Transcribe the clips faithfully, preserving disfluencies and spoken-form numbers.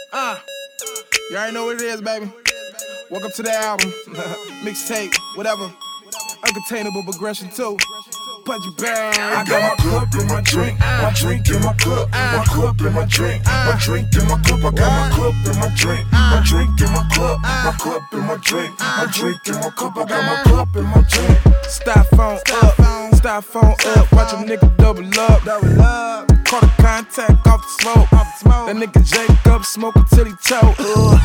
Uh, you already know what it is, baby. Welcome to the album, mixtape, whatever. Uncontainable progression too. Punch bang. I got my cup in my drink, my drink in my cup, my cup in my drink, my drink in my cup. I got my cup in my drink, my drink in my cup, my cup in my drink, my drink in my cup. I got my cup in my drink. Styrofoam up, styrofoam up. Watch a nigga double up, double up. Caught a contact off the smoke, off the smoke. That nigga Jacob smoking till he choke.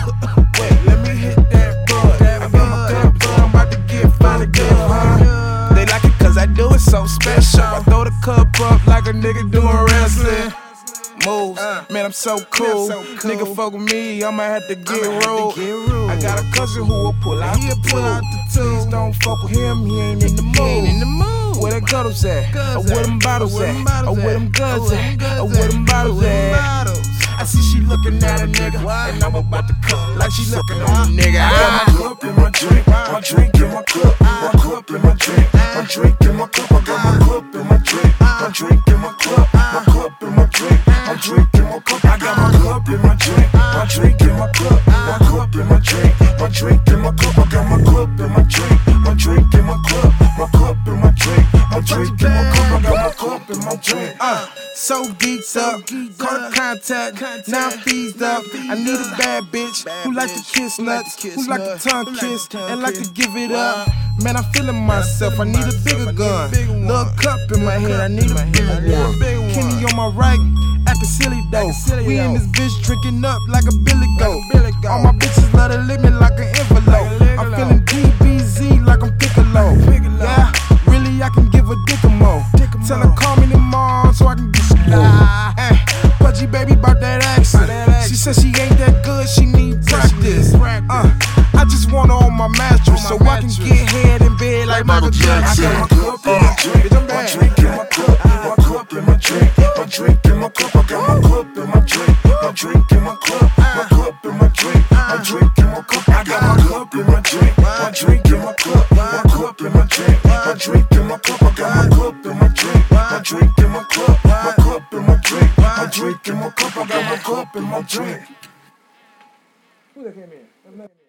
Wait, let me hit that bud. I got my cup, bud. I'm about to get finally good, huh? They like it cause I do it so special. I throw the cup up like a nigga doing wrestling moves. Man, I'm so cool. Nigga fuck with me, I'ma have to get rolled. I got a cousin who will pull out the pull out the tools. Don't fuck with him, he ain't in the mood. Where the gutters at? Or where them bottles at? Or where them guns at? Or where them bottles at? I see she looking at a nigga, and I'm about to cut like she looking on me, nigga. I got my cup in my drink, my drink in my cup, my cup in my drink, my drink in my cup. I got my cup in my drink, my drink in my cup, my cup in my drink, my drink in my cup. I got my cup in my drink, my drink in my cup, my cup in my drink, my drink in my cup. I got my cup in my drink, my drink in my cup, my cup in my drink, my drink in my cup. I got my cup in my drink. Uh, so geeked up, caught a contact, now I'm feezed up. I need a bad bitch who like to kiss nuts, who like to tongue kiss and like to give it up. Man, I'm feeling myself, I need a bigger gun. Little cup in my head, I need a bigger one. Kenny on my right, acting silly though. We in this bitch drinking up like a billy goat. All my bitches love to lick me like an envelope. I'm feeling D B Z like I'm Piccolo. Yeah, really I can give a dick a mo. Tell her call me tomorrow so I can get some more. Ay, Pudgy baby bout that accent. She said she ain't that good, she need practice. Uh, I just want her on my mattress so I can get head in bed like Michael Jackson. I got my cup in my drink, my drink in my cup, my cup in my drink, my drink in my cup. I got my cup in my drink, my drink in my cup, my cup in my drink, my drink in my cup. I got my cup in my drink, my drink in my cup, my cup in my drink, my drink in my cup. I got my cup in my drink, my drink in my cup, my cup in my drink, my drink in my cup. I got my cup in my drink. Who that came in?